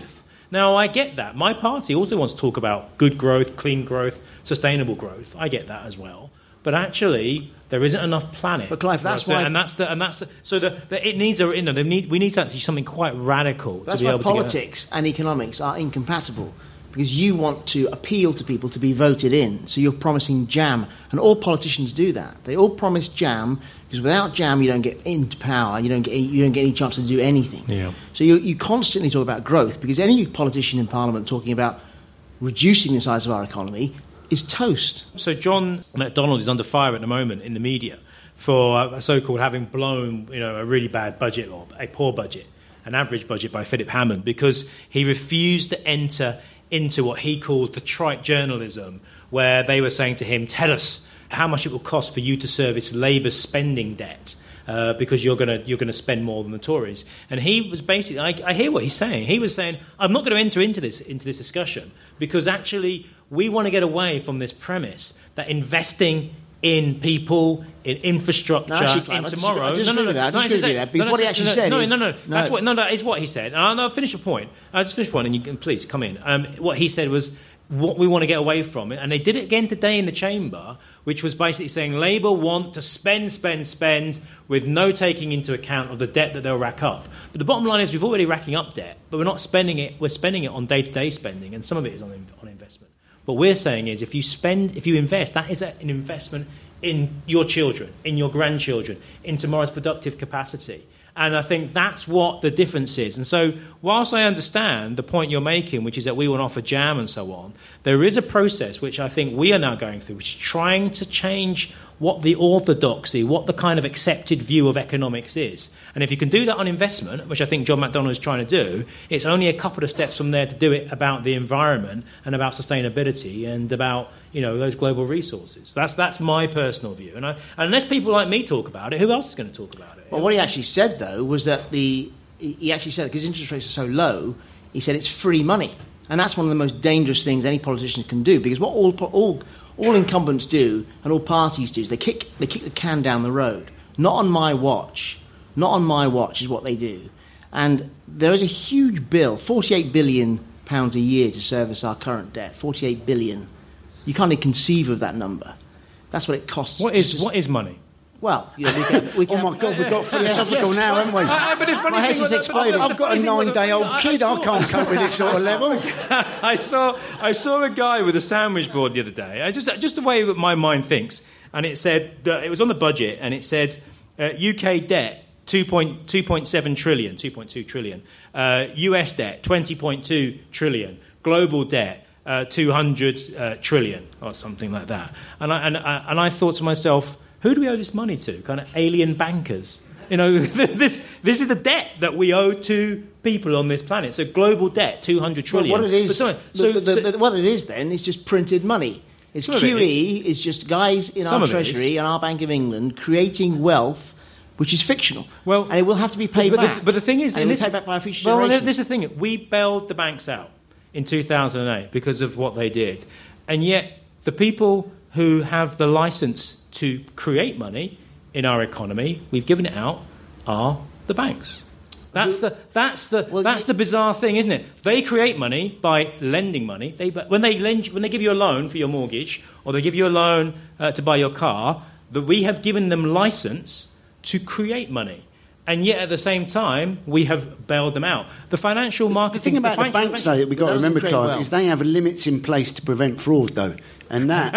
Now, I get that. My party also wants to talk about good growth, clean growth, sustainable growth. I get that as well. But actually, there isn't enough planet. But Clive, that's why, and that's the and that's the, so the, the it needs a you know they need we need to actually something quite radical. That's to be why able politics to get and economics are incompatible, because you want to appeal to people to be voted in. So you're promising jam, and all politicians do that. They all promise jam because without jam, you don't get into power. You don't get you don't get any chance to do anything. Yeah. So you you constantly talk about growth, because any politician in Parliament talking about reducing the size of our economy is toast. So John McDonnell is under fire at the moment in the media for a so-called having blown, you know, a really bad budget or a poor budget, an average budget by Philip Hammond, because he refused to enter into what he called the trite journalism, where they were saying to him, tell us how much it will cost for you to service Labour's spending debt. Uh, because you're going to you're going to spend more than the Tories, and he was basically. I, I hear what he's saying. He was saying, "I'm not going to enter into this into this discussion because actually we want to get away from this premise that investing in people, in infrastructure, no, actually, in I tomorrow." I disagree no, no, no, with that. I no, disagree with that because no, what he no, actually no, said no, is no, no, no. That's what no, that is what he said. And I'll, I'll finish your point. I'll just finish your point, and you can please come in. Um, what he said was what we want to get away from it, and they did it again today in the chamber, which was basically saying Labour want to spend, spend, spend with no taking into account of the debt that they'll rack up. But the bottom line is we've already racking up debt, but we're not spending it. We're spending it on day-to-day spending, and some of it is on, on investment. What we're saying is if you spend, if you invest, that is an investment in your children, in your grandchildren, in tomorrow's productive capacity. And I think that's what the difference is. And so whilst I understand the point you're making, which is that we want to offer jam and so on, there is a process which I think we are now going through, which is trying to change what the orthodoxy, what the kind of accepted view of economics is. And if you can do that on investment, which I think John McDonnell is trying to do, it's only a couple of steps from there to do it about the environment and about sustainability and about, you know, those global resources. That's that's my personal view. And, I, and unless people like me talk about it, who else is going to talk about it? Well, what he actually said, though, was that the he actually said, because interest rates are so low, he said it's free money. And that's one of the most dangerous things any politician can do, because what all all all incumbents do and all parties do is they kick they kick the can down the road. Not on my watch. Not on my watch is what they do. And there is a huge bill, forty-eight billion pounds a year to service our current debt. forty-eight billion. You can't even conceive of that number. That's what it costs. What is just, what is money? Well, you know, we can, we can oh my God, we've got philosophical yes, now, haven't we? I, I, but the funny My head's thing was- exploding. but the I've got a funny thing was- nine-day-old I- I kid. saw- I can't cope with this sort of level. I saw I saw a guy with a sandwich board the other day. I just just the way that my mind thinks, and it said that it was on the budget, and it said uh, U K debt two point seven trillion, two point two trillion, uh, U S debt twenty point two trillion, global debt uh, two hundred uh, trillion or something like that. And I and I, and I thought to myself, who do we owe this money to? Kind of alien bankers. You know, this this is the debt that we owe to people on this planet. So global debt, two hundred trillion. Well, what it is, But sorry, so, the, the, so, the, what it is then is just printed money. It's Some of Q it E is just guys in Some our of it Treasury is. and our Bank of England creating wealth, which is fictional. Well, and it will have to be paid but, but back. The, but the thing is, and in it will this, be paid back by a future well, generation. this is the thing. We bailed the banks out in two thousand eight because of what they did, and yet the people who have the license to create money in our economy, we've given it out, are the banks. That's the that's the Well, that's you- the bizarre thing, isn't it? They create money by lending money. They when they lend when they give you a loan for your mortgage or they give you a loan uh, to buy your car, that we have given them license to create money. And yet, at the same time, we have bailed them out. The financial market. The thing about the banks, though, that we've got to Those remember, create Clive, wealth. is they have limits in place to prevent fraud, though. And that,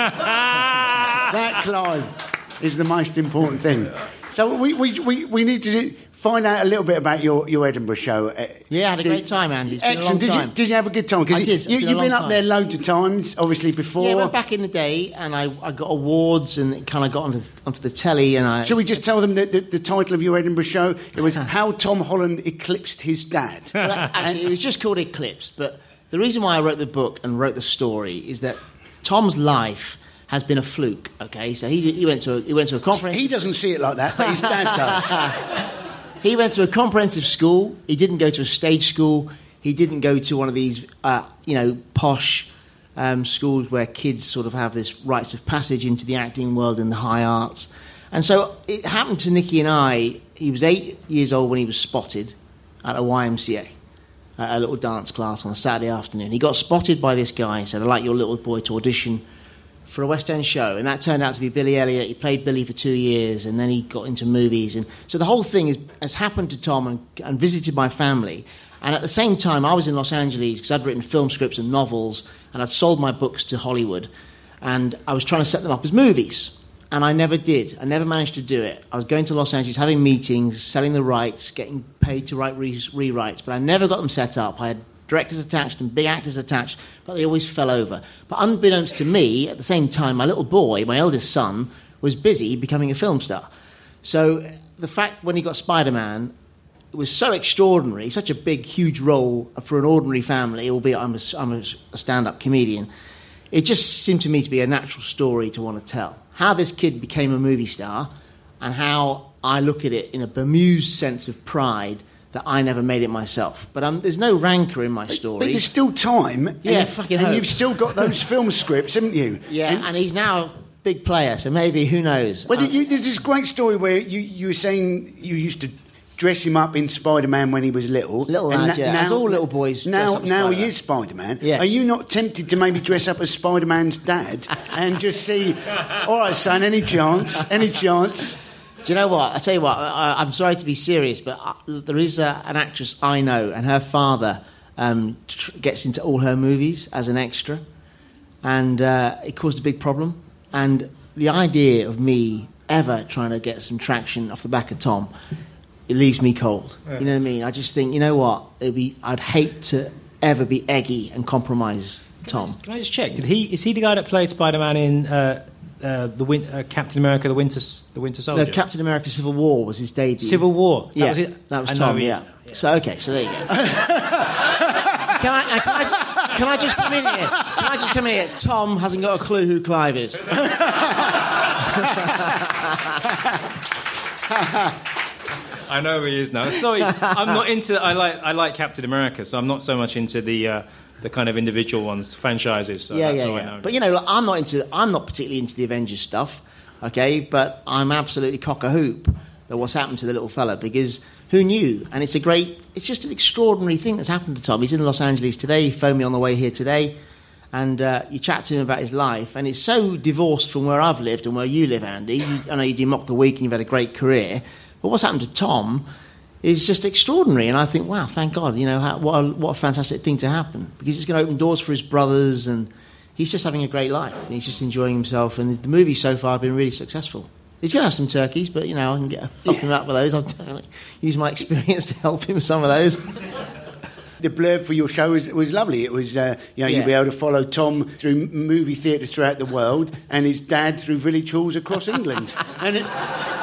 that, Clive, is the most important thing. So we, we, we, we need to do, find out a little bit about your, your Edinburgh show. Uh, Yeah, I had a the- great time, Andy. It's been a Excellent. long Did time. you, did you have a good time? 'Cause I you- did. It's You, been a you've been long up there time. loads of times, obviously, before. Yeah, I went back in the day and I, I got awards and it kind of got onto, onto the telly and I... Shall we just tell them the, the, the title of your Edinburgh show? It was How Tom Holland Eclipsed His Dad. Well, actually, it was just called Eclipse, but the reason why I wrote the book and wrote the story is that Tom's life has been a fluke, okay? So he, he, went, to a, he went to a comprehensive... He doesn't see it like that, but his dad does. He went to a comprehensive school. He didn't go to a stage school. He didn't go to one of these, uh, you know, posh um, schools where kids sort of have this rites of passage into the acting world and the high arts. And so it happened to Nicky and I. He was eight years old when he was spotted at a Y M C A. at a little dance class on a Saturday afternoon. He got spotted by this guy and said, I'd like your little boy to audition for a West End show. And that turned out to be Billy Elliot. He played Billy for two years, and then he got into movies. And so the whole thing is, has happened to Tom and, and visited my family. And at the same time, I was in Los Angeles because I'd written film scripts and novels, and I'd sold my books to Hollywood. And I was trying to set them up as movies. And I never did. I never managed to do it. I was going to Los Angeles, having meetings, selling the rights, getting paid to write re- rewrites, but I never got them set up. I had directors attached and big actors attached, but they always fell over. But unbeknownst to me, at the same time, my little boy, my eldest son, was busy becoming a film star. So the fact when he got Spider-Man, it was so extraordinary, such a big, huge role for an ordinary family, albeit I'm a, I'm a stand-up comedian. It just seemed to me to be a natural story to want to tell. How this kid became a movie star, and how I look at it in a bemused sense of pride that I never made it myself. But um, there's no rancour in my story. But there's still time. Yeah, and, fucking And hope. you've still got those film scripts, haven't you? Yeah, and, and he's now a big player, so maybe, who knows? Well, Um, you, there's this great story where you, you were saying you used to dress him up in Spider-Man when he was little. Little and lad, yeah. As all little boys dress Now, up as now he Spider-Man. is Spider-Man. Yeah. Are you not tempted to maybe dress up as Spider-Man's dad and just see, all right, son, any chance, any chance? Do you know what? I tell you what, I, I'm sorry to be serious, but I, there is a, an actress I know, and her father um, tr- gets into all her movies as an extra, and uh, it caused a big problem. And the idea of me ever trying to get some traction off the back of Tom, it leaves me cold. Yeah. You know what I mean? I just think, you know what? It'd be, I'd hate to ever be eggy and compromise Tom. Can I just check? Did he is he the guy that played Spider-Man in uh, uh, the Win- uh, Captain America: The Winter the Winter Soldier? No, Captain America: Civil War was his debut. Civil War. That yeah, was it. that was I Tom. know he Yeah. is. yeah. So okay, so there you go. can I can I, ju- can I just come in here? Can I just come in here? Tom hasn't got a clue who Clive is. I know who he is now. Sorry, I'm not into. I like I like Captain America, so I'm not so much into the uh, the kind of individual ones, franchises. So yeah, that's yeah, all yeah. I know. But you know, like, I'm not into. I'm not particularly into the Avengers stuff. Okay, but I'm absolutely cock a hoop that what's happened to the little fella, because who knew? And it's a great. It's just an extraordinary thing that's happened to Tom. He's in Los Angeles today. He phoned me on the way here today. And uh, you chat to him about his life, and it's so divorced from where I've lived and where you live, Andy. You, I know you do Mock the Week and you've had a great career, but what's happened to Tom is just extraordinary. And I think, wow, thank God, you know, how, what, a, what a fantastic thing to happen, because it's going to open doors for his brothers, and he's just having a great life, and he's just enjoying himself. And the movies so far have been really successful. He's going to have some turkeys, but, you know, I can get help him out with those. I'll totally use my experience to help him with some of those. The blurb for your show was, was lovely. It was, uh, you know, Yeah. you'll be able to follow Tom through movie theatres throughout the world and his dad through village halls across England. And it,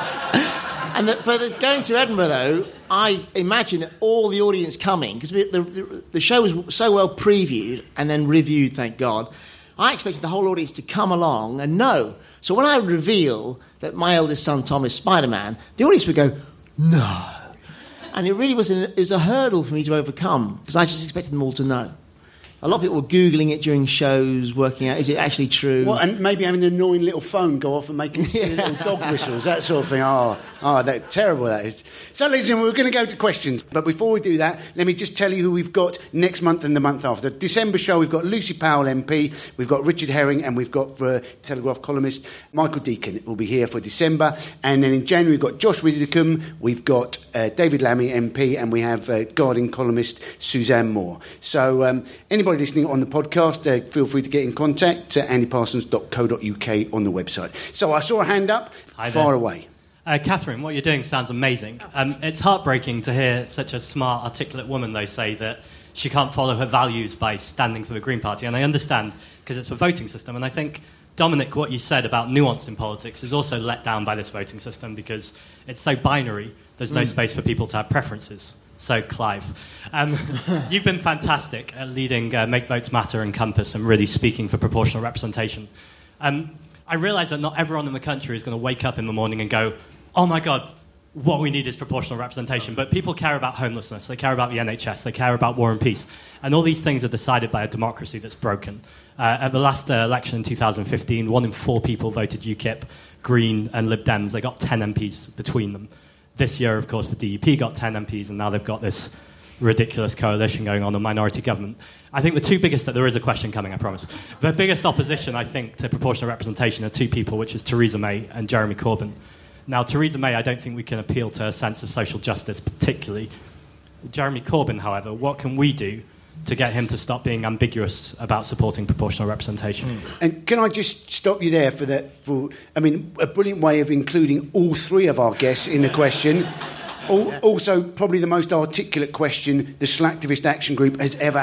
And the, but the, going to Edinburgh, though, I imagine that all the audience coming, because the, the, the show was so well previewed and then reviewed, thank God, I expected the whole audience to come along and know. So when I reveal that my eldest son, Tom, is Spider-Man, the audience would go, no. And it really was, an, it was a hurdle for me to overcome, because I just expected them all to know. A lot of people were Googling it during shows, working out, is it actually true? well, and maybe having an annoying little phone go off and making silly little dog whistles, that sort of thing. Oh, oh, that's terrible, that is. So, ladies and gentlemen, we're going to go to questions. But before we do that, let me just tell you who we've got next month and the month after. The December show, we've got Lucy Powell M P, we've got Richard Herring, and we've got uh, Telegraph columnist Michael Deacon will be here for December. And then in January, we've got Josh Widdicombe, we've got uh, David Lammy M P, and we have uh, Guardian columnist Suzanne Moore. So, um, anybody listening on the podcast, uh, feel free to get in contact at andy parsons dot co dot uk on the website. So I saw a hand up, Hi far there. away. Uh, Catherine, what you're doing sounds amazing. Um, it's heartbreaking to hear such a smart, articulate woman, though, say that she can't follow her values by standing for the Green Party. And I understand, because it's a voting system. And I think, Dominic, what you said about nuance in politics is also let down by this voting system, because it's so binary, there's no mm. space for people to have preferences. So, Clive, um, you've been fantastic at leading uh, Make Votes Matter and Compass and really speaking for proportional representation. Um, I realise that not everyone in the country is going to wake up in the morning and go, oh my God, what we need is proportional representation. But people care about homelessness, they care about the N H S, they care about war and peace. And all these things are decided by a democracy that's broken. Uh, at the last uh, election in two thousand fifteen, one in four people voted UKIP, Green and Lib Dems. They got ten M Ps between them. This year, of course, the D U P got ten M Ps, and now they've got this ridiculous coalition going on, a minority government. I think the two biggest, there is a question coming, I promise. The biggest opposition, I think, to proportional representation are two people, which is Theresa May and Jeremy Corbyn. Now, Theresa May, I don't think we can appeal to a sense of social justice particularly. Jeremy Corbyn, however, what can we do to get him to stop being ambiguous about supporting proportional representation? Mm. And can I just stop you there for that? For I mean, a brilliant way of including all three of our guests in the question. All, also, probably the most articulate question the Slacktivist Action Group has ever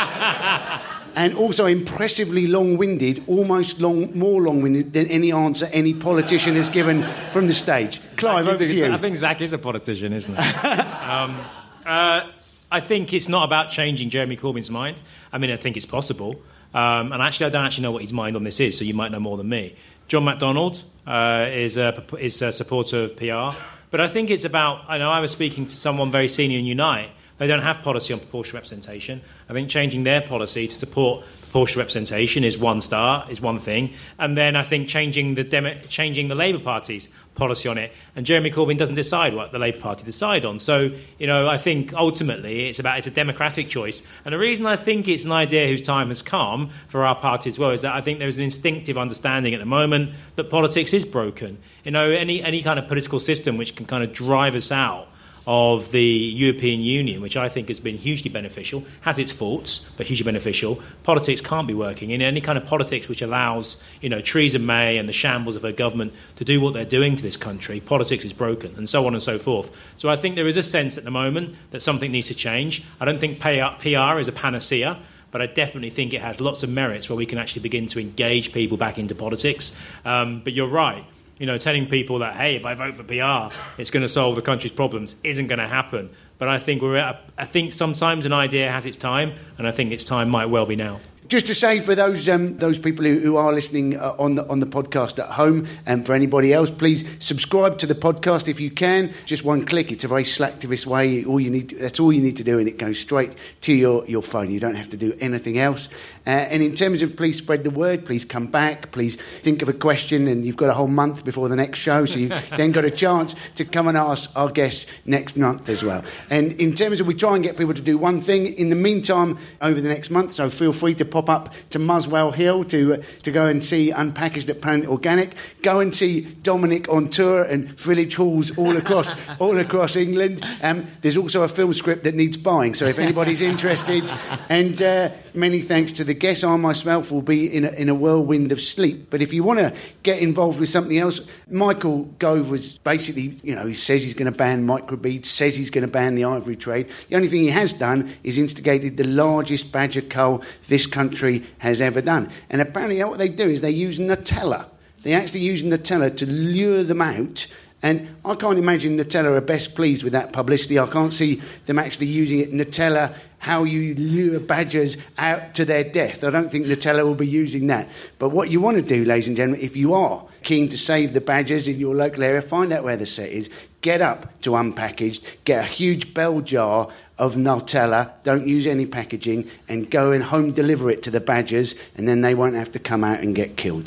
had. And also impressively long-winded, almost long, more long-winded than any answer any politician has given from the stage. Clive, over to you. I think Zach is a politician, isn't he? um, uh, I think it's not about changing Jeremy Corbyn's mind. I mean, I think it's possible. Um, and actually, I don't actually know what his mind on this is, so you might know more than me. John McDonnell uh, is, a, is a supporter of P R. But I think it's about, I know I was speaking to someone very senior in Unite. They don't have policy on proportional representation. I think changing their policy to support proportional representation is one start, is one thing. And then I think changing the Demo- changing the Labour Party's policy on it. And Jeremy Corbyn doesn't decide what the Labour Party decide on. So, you know, I think ultimately it's about it's a democratic choice. And the reason I think it's an idea whose time has come for our party as well is that I think there's an instinctive understanding at the moment that politics is broken. You know, any any kind of political system which can kind of drive us out of the European Union, which I think has been hugely beneficial, has its faults, but hugely beneficial. Politics can't be working. In any kind of politics which allows, you know, Theresa May and the shambles of her government to do what they're doing to this country, politics is broken, and so on and so forth. So I think there is a sense at the moment that something needs to change. I don't think P R is a panacea, but I definitely think it has lots of merits where we can actually begin to engage people back into politics. Um, but you're right. You know, telling people that, hey, if I vote for P R, it's going to solve the country's problems isn't going to happen. But I think we're at a, I think sometimes an idea has its time, and I think its time might well be now. Just to say for those um, those people who, who are listening uh, on the on the podcast at home, and for anybody else, please subscribe to the podcast if you can. Just one click. It's a very slacktivist way. All you need that's all you need to do, and it goes straight to your, your phone. You don't have to do anything else. Uh, and in terms of please spread the word, please come back, please think of a question, and you've got a whole month before the next show, so you've then got a chance to come and ask our guests next month as well. And in terms of we try and get people to do one thing in the meantime over the next month, so feel free to pop up to Muswell Hill to uh, to go and see Unpackaged at Planet Organic. Go and see Dominic on tour and village halls all across all across England. Um, there's also a film script that needs buying, so if anybody's interested. And uh, many thanks to the guests. I myself will be in a, in a whirlwind of sleep. But if you want to get involved with something else, Michael Gove was basically, you know, he says he's going to ban microbeads, says he's going to ban the ivory trade. The only thing he has done is instigated the largest badger cull this country has ever done. And apparently what they do is they use Nutella. They actually use Nutella to lure them out. And I can't imagine Nutella are best pleased with that publicity. I can't see them actually using it. Nutella, how you lure badgers out to their death. I don't think Nutella will be using that. But what you want to do, ladies and gentlemen, if you are keen to save the badgers in your local area, find out where the set is, get up to Unpackaged, get a huge bell jar of Nutella, don't use any packaging, and go and home deliver it to the badgers, and then they won't have to come out and get killed.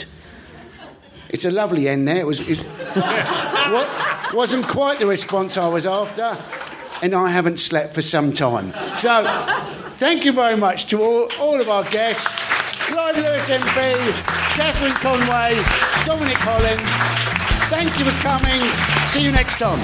It's a lovely end there. It was it what, wasn't quite the response I was after, and I haven't slept for some time. So, thank you very much to all, all of our guests. Clive Lewis M P, Catherine Conway, Dominic Holland. Thank you for coming. See you next time.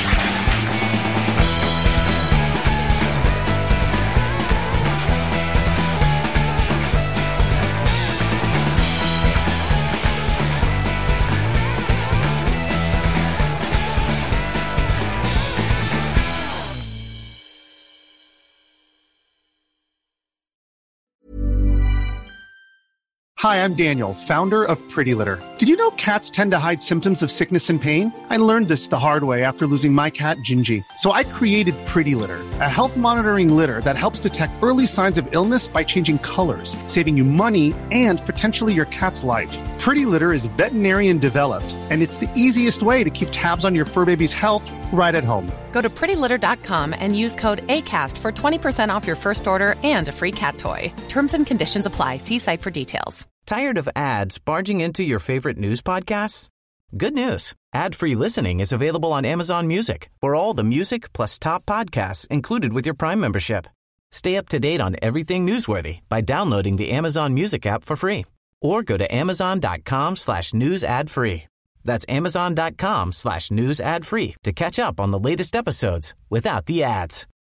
Hi, I'm Daniel, founder of Pretty Litter. Did you know cats tend to hide symptoms of sickness and pain? I learned this the hard way after losing my cat, Gingy. So I created Pretty Litter, a health monitoring litter that helps detect early signs of illness by changing colors, saving you money and potentially your cat's life. Pretty Litter is veterinarian developed, and it's the easiest way to keep tabs on your fur baby's health right at home. Go to pretty litter dot com and use code ACAST for twenty percent off your first order and a free cat toy. Terms and conditions apply. See site for details. Tired of ads barging into your favorite news podcasts? Good news. Ad-free listening is available on Amazon Music for all the music plus top podcasts included with your Prime membership. Stay up to date on everything newsworthy by downloading the Amazon Music app for free or go to amazon.com slash news ad free. That's amazon.com slash news ad free to catch up on the latest episodes without the ads.